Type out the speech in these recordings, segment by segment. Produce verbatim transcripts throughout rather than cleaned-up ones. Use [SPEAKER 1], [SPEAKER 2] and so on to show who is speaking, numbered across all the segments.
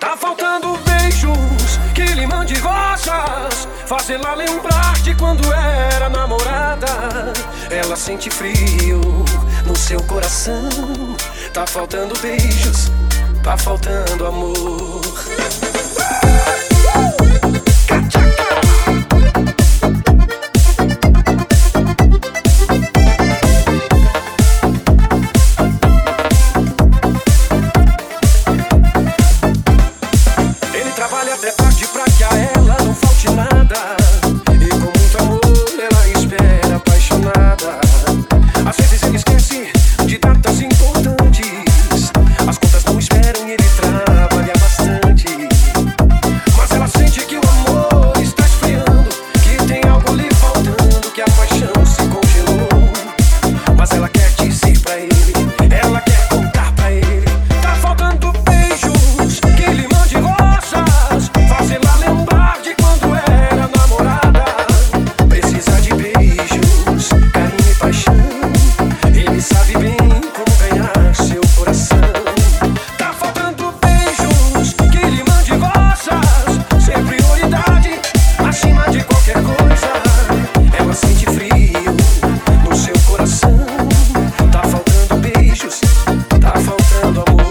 [SPEAKER 1] Tá faltando beijos que lhe mande rosas, fazê-la lembrar de quando era namorada. Ela sente frio no seu coração. Tá faltando beijos, tá faltando amor. Até tarde pra que a ela não falte nada, e com muito amor ela espera apaixonada. Às vezes ele esquece de datas importantes, as contas não esperam e ele trabalha bastante. Mas ela sente que o amor está esfriando, que tem algo lhe faltando, que a paixão se congelou. Mas ela quer dizer pra ele, ela quer contar pra ele. Tá faltando beijos que lhe mande rosas, fazê-la lembrar de quando era namorada. Precisa de beijos, carinho e paixão. Ele sabe bem como ganhar seu coração. Tá faltando beijos que lhe mande rosas, ser prioridade acima de qualquer coisa. Ela sente frio no seu coração. Tá faltando beijos, tá faltando amor.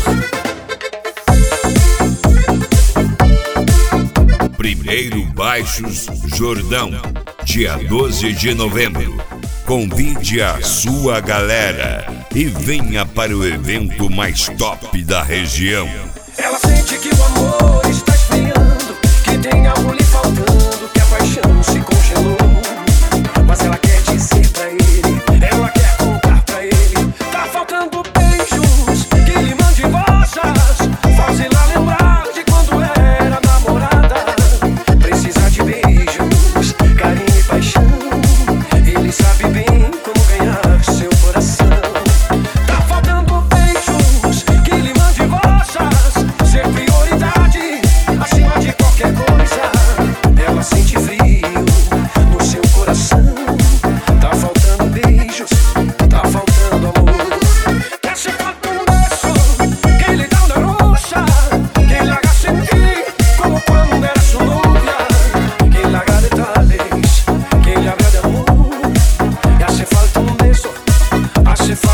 [SPEAKER 2] Primeiro Baixos Jordão, dia doze de novembro. Convide a sua galera e venha para o evento mais top da região.
[SPEAKER 1] Ela sente que o amor está esfriando, que tem algo lhe faltando, que a paixão se congelou. Mas ela quer dizer pra ele, ela quer contar pra ele. Tá faltando beijos que lhe mande rosas, fazê-la lembrar de quando era namorada. Precisa de beijos, carinho e paixão. Ele sabe bem como ganhar seu coração. Tá faltando beijos que lhe mande rosas, ser prioridade acima de qualquer coisa. Ela sente frio no seu coração. Tá faltando beijos, tá faltando amor. Quer ser falta um beijo que lhe dá uma roxa, que lhe haga sentir como quando era sua novia, que lhe haga detalles, que lhe haga de amor. E hace falta un beso, hace falta